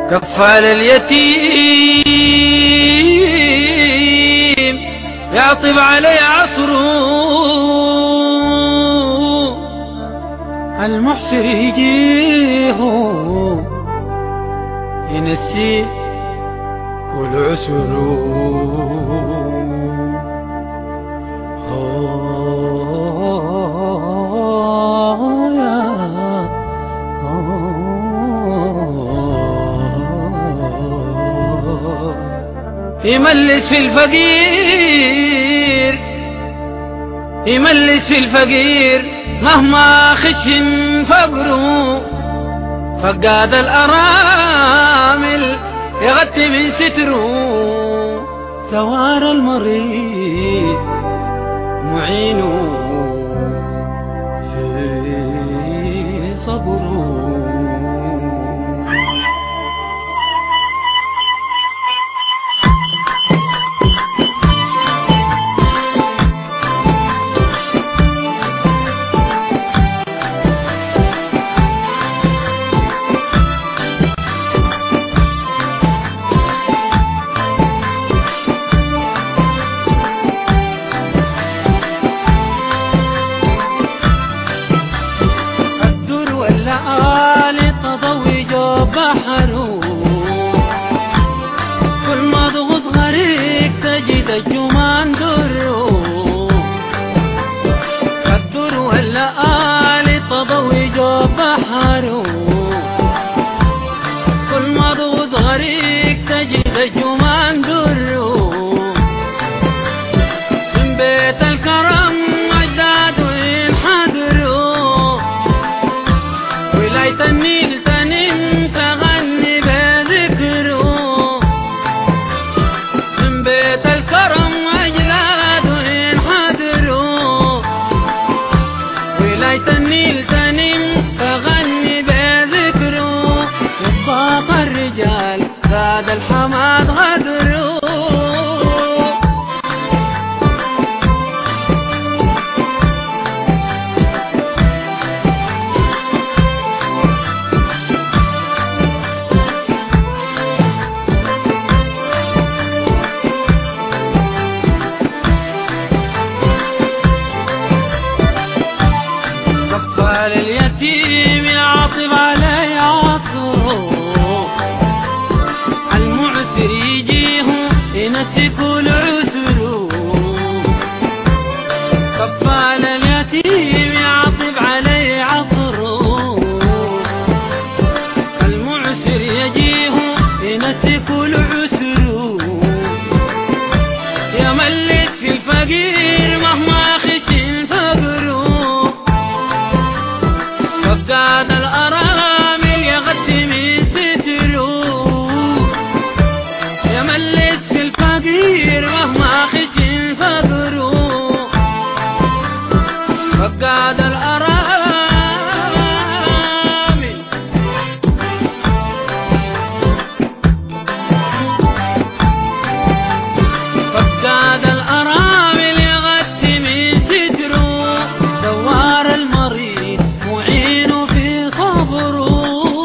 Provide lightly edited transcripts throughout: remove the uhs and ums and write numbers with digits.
كفال اليتيم يعطب عليه عصره، المحسر يجيه ينسي كل عسره. يملس في الفقير، يملس في الفقير مهما خشن فقره، فقاد الأرامل يغطي من ستره، سوار المريض معينه في صبره. كل ما ضغط غريق تجد الجمان دره، الدر ولا آل تضوي جو بحره، كل ما ضغط غريق تجد الجمان دره، من بيت الكرم أجداده ينحدروا، ولاية النيل زاد الحماد غدره. كفال اليتيم يعطب عليه عصره، ينسي كل عسره، كفال اليتيم يعطب عليه عصره، المعسر يجيه ينسي كل عسره، يملك في الفقير مهما خشن فقره، فقاد الأرامل يغطي من ستره، يملك في الفقير مهما خشن فقره، فقاد الأرامل فقاد الأرامل يغطي من ستره، دوار المريض معينه في صبره.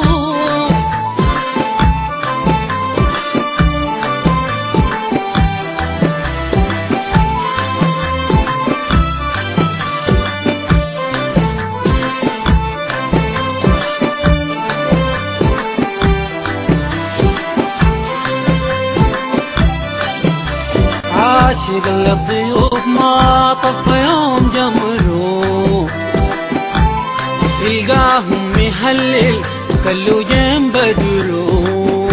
عاشق للضيوف ما طفى يوم جمره، يلقاهم مهلل كله جنب بدره،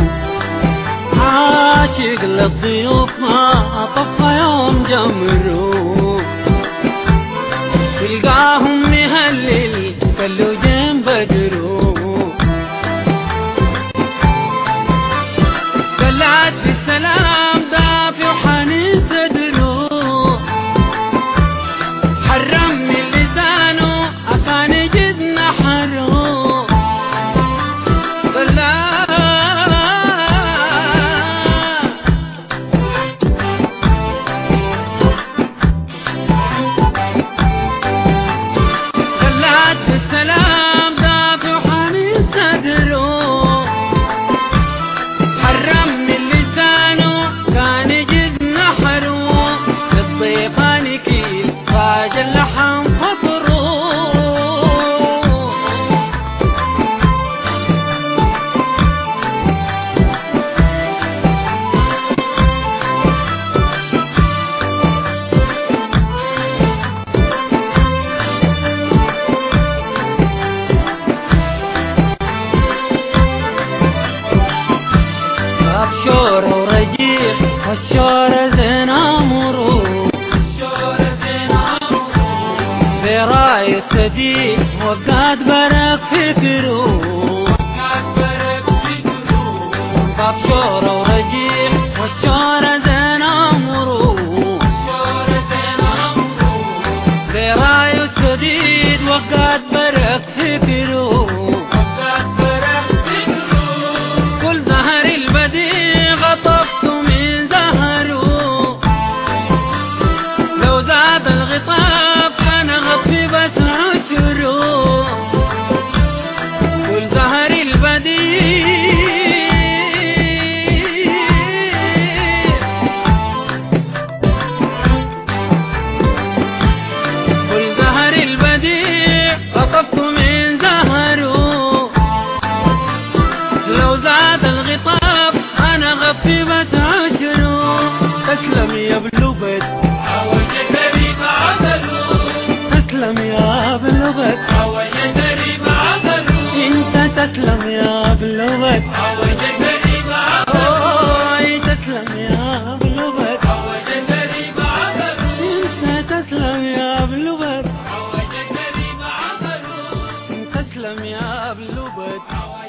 عاشق للضيوف ما طفى يوم جمره، يلقاهم مهلل كله جنب بدره، قلعت في السلام دافي وحنين صدره، حرم من لسانه أكان جد نحره، قلعت في السلام دافي وحنين صدره، تسلم يا بلغت عوجتني مع ذلوب. تسلم يا بلغت عوجتني مع ذلوب. انت تسلم يا بلغت عوجتني مع ذلوب. تسلم يا بلغت عوجتني مع ذلوب. انت تسلم يا بلغت عوجتني مع ذلوب. تسلم يا بلغت